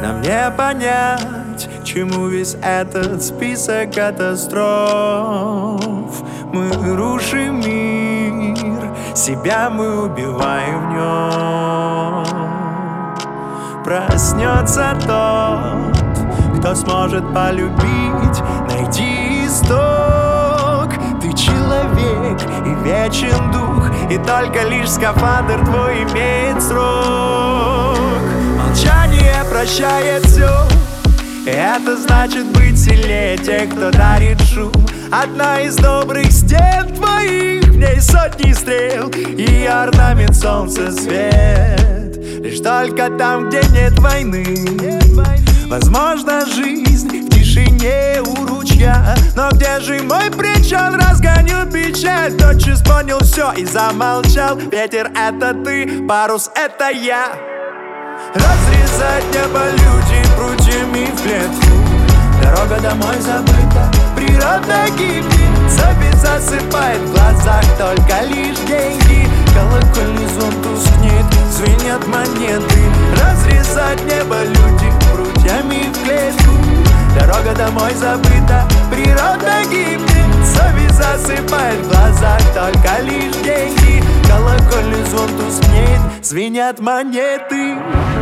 Нам не понять, чему весь этот список катастроф. Мы рушим мир, себя мы убиваем в нем. Проснется тот, кто сможет полюбить, найди исток. Ты человек и вечен дух, и только лишь скафандр твой имеет срок. Молчание прощает все, и это значит быть сильнее тех, кто дарит шум. Одна из добрых стен твоих, в ней сотни стрел и орнамент солнца свет. Лишь только там, где нет войны, возможно жизнь в тишине у ручья. Но где же мой причал разгоню печаль? Тотчас понял все и замолчал. Ветер — это ты, парус — это я. Разрезать небо люди прутьями в клетку. Дорога домой забыта, природа гибнет. Совет засыпает в глазах только лишь деньги. Колокольный звон тускнет, звенят монеты. Разрезать небо люди прутьями в клетку. Дорога домой забыта, природа гибнет. Совет засыпает в глазах только лишь деньги. Колокольный звон тускнет, звенят монеты.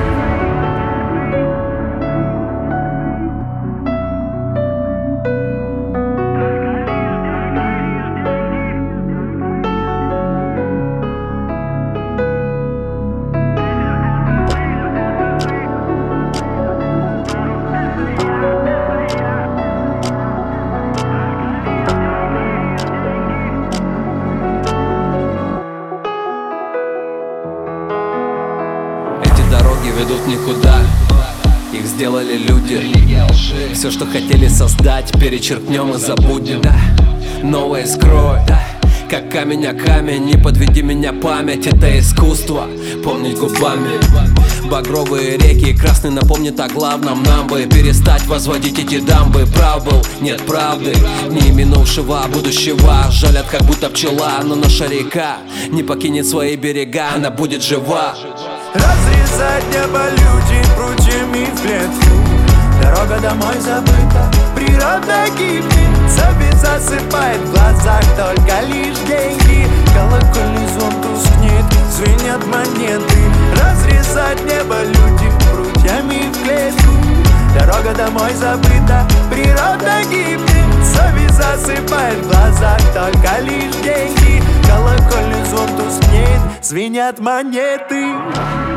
Ведут никуда, их сделали люди. Все, что хотели создать, перечеркнем и забудем. Новое скрой, как камень о камень. Не подведи меня, память, это искусство помнить губами. Багровые реки и красный напомнит о главном. Нам бы перестать возводить эти дамбы. Прав был, нет правды, не минувшего будущего. Жалят, как будто пчела, но наша река не покинет свои берега, она будет жива. Разрезать небо люди прутьями в клетку. Дорога домой забыта, природа гибнет. Совет засыпает в глазах только лишь деньги. Колокольный звон тускнет, звенят монеты. Разрезать небо люди прутьями в клетку. Дорога домой забыта, природа гибнет. Совет засыпает в глазах только лишь деньги. Колокольный звон тускнет, звенят монеты.